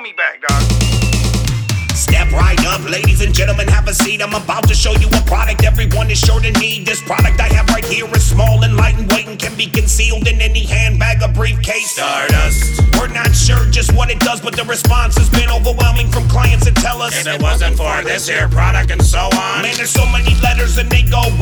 me back, dog. Step right up, ladies and gentlemen, have a seat. I'm about to show you a product everyone is sure to need. This product I have right here is small and light and weight and can be concealed in any handbag or briefcase. Stardust. We're not sure just what it does, but the response has been overwhelming from clients that tell us, if it wasn't for this here product and so on. man, there's so many letters and they go